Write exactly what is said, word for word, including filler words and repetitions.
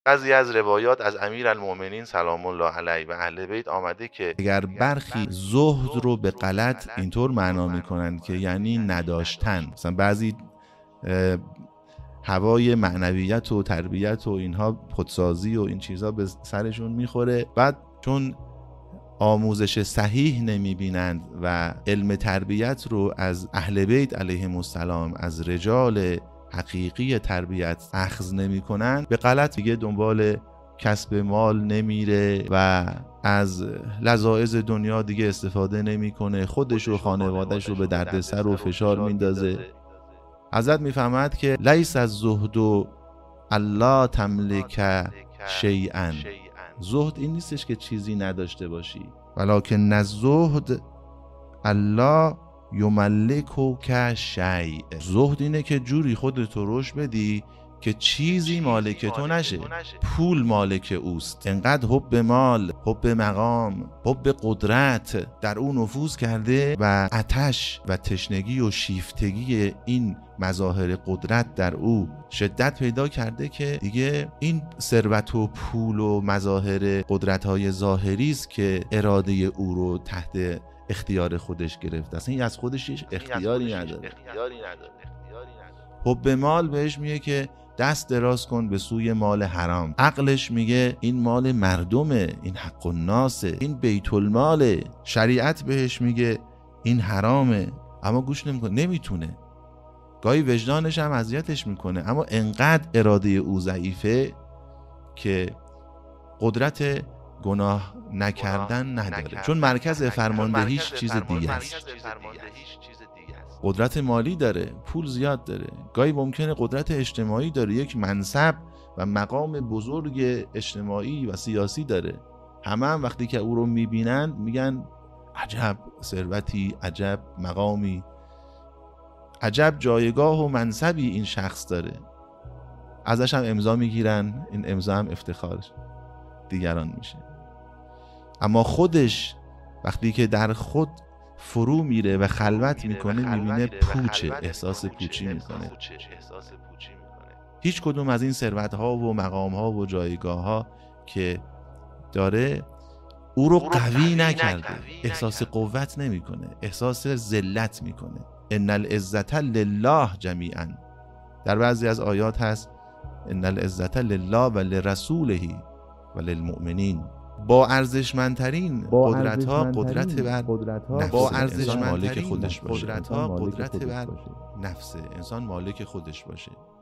بعضی از روایات از امیرالمؤمنین سلام الله علیه و اهل بیت آمده که اگر برخی زهد رو به غلط اینطور معنا میکنند که یعنی نداشتن، مثلا بعضی هوای معنویت و تربیت و اینها خودسازی و این چیزها به سرشون میخوره، بعد چون آموزش صحیح نمیبینند و علم تربیت رو از اهل بیت علیهم السلام، از رجال حقیقی تربیت اخذ نمی کنن، به غلط دیگه دنبال کسب مال نمیره و از لذاذ دنیا دیگه استفاده نمیکنه، خودش و خانوادهش رو به دردسر و فشار میندازه. حضرت میفهمد که لیس از زهد و الله تملک شیئا، زهد این نیستش که چیزی نداشته باشی، ولکن الزهد الله یملکک شیء، زهد اینه که جوری خودتو رشد بدی که چیزی مالک تو نشه. پول مالک اوست. انقدر حب مال، حب مقام، حب قدرت در اون نفوذ کرده و آتش و تشنگی و شیفتگی این مظاهر قدرت در او شدت پیدا کرده که دیگه این ثروت و پول و مظاهر قدرت‌های ظاهری است که اراده او رو تحت اختیار خودش گرفته. اصلا این از خودش هیچ اختیاری نداره. حب مال بهش میگه که دست دراز کن به سوی مال حرام. عقلش میگه این مال مردمه، این حق الناسه، این بیت الماله. شریعت بهش میگه این حرامه، اما گوش نمیکنه، نمیتونه. گاهی وجدانش هم اذیتش میکنه، اما انقدر اراده او ضعیفه که قدرت گناه نکردن نداره، چون مرکز فرماندهیش چیز دیگه است. قدرت مالی داره، پول زیاد داره، گاهی ممکنه قدرت اجتماعی داره، یک منصب و مقام بزرگ اجتماعی و سیاسی داره. همه هم وقتی که او رو میبینن میگن عجب ثروتی، عجب مقامی، عجب جایگاه و منصبی این شخص داره. ازش هم امضا میگیرن، این امضا هم افتخارش دیگران میشه. اما خودش وقتی که در خود فرو میره و خلوت میکنه میبینه پوچه، احساس پوچی میکنه. هیچ کدوم از این ثروت ها و مقام ها و جایگاه ها که داره او رو قوی نکرده، احساس قوت نمیکنه، احساس ذلت میکنه. ان العزة لله جمیعا. در بعضی از آیات هست ان العزة لله و لرسوله و للمؤمنین. با ارزشمندترین قدرت ها قدرت بر نفس، با ارزشمندترین قدرت ها قدرت بر نفس انسان، مالک خودش باشه.